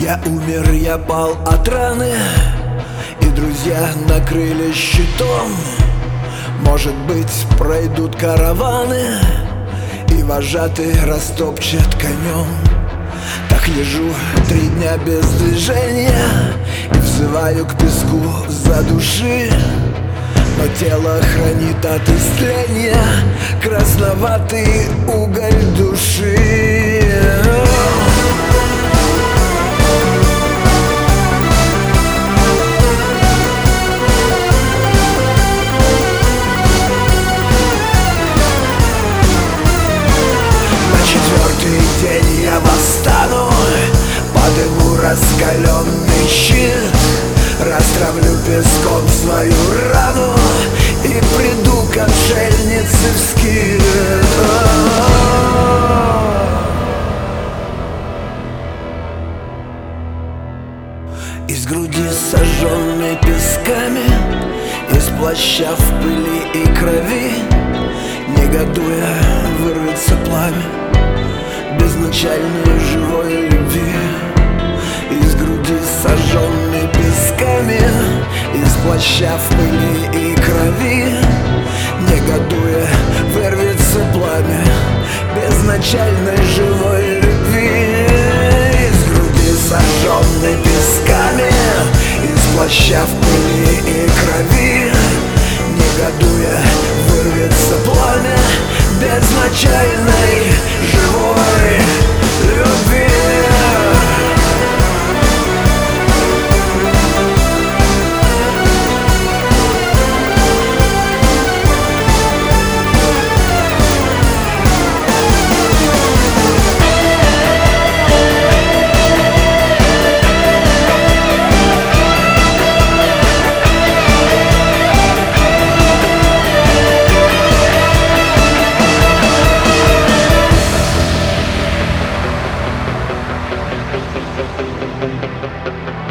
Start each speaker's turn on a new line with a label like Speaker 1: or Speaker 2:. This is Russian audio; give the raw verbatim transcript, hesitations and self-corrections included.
Speaker 1: Я умер, я пал от раны, и друзья накрыли щитом. Может быть, пройдут караваны, и вожатый растопчет конем. Так лежу три дня без движения и взываю к песку за души. Но тело хранит от истления красноватый уголь души. На четвертый день я восстану, подыму раскаленный щит, растравлю песком свою рану и приду к отшельнице в скит. Из груди, сожженной песками, из плаща в пыли и крови, негодуя, вырвется пламя безначальной живой любви. Из груди, сожженной песками, из плаща в пыли и крови, негодуя, вырвется пламя безначальной живой любви. Из груди, сожженной песками, из плаща в пыли и крови, негодуя, вырвется пламя безначальной живой любви.
Speaker 2: Thank you.